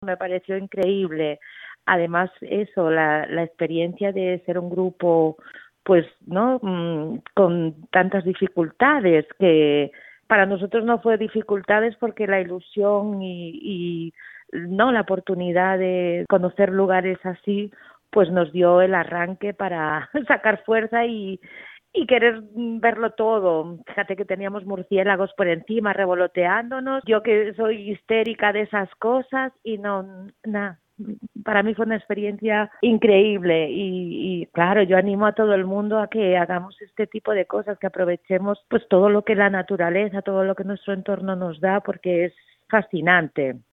Me pareció increíble. Además, eso, la experiencia de ser un grupo, pues, ¿no? Con tantas dificultades que para nosotros no fue dificultades porque la ilusión y no la oportunidad de conocer lugares así, pues nos dio el arranque para sacar fuerza y querer verlo todo. Fíjate que teníamos murciélagos por encima revoloteándonos. Yo que soy histérica de esas cosas y no, nada. Para mí fue una experiencia increíble y claro, yo animo a todo el mundo a que hagamos este tipo de cosas, que aprovechemos pues todo lo que la naturaleza, todo lo que nuestro entorno nos da, porque es fascinante.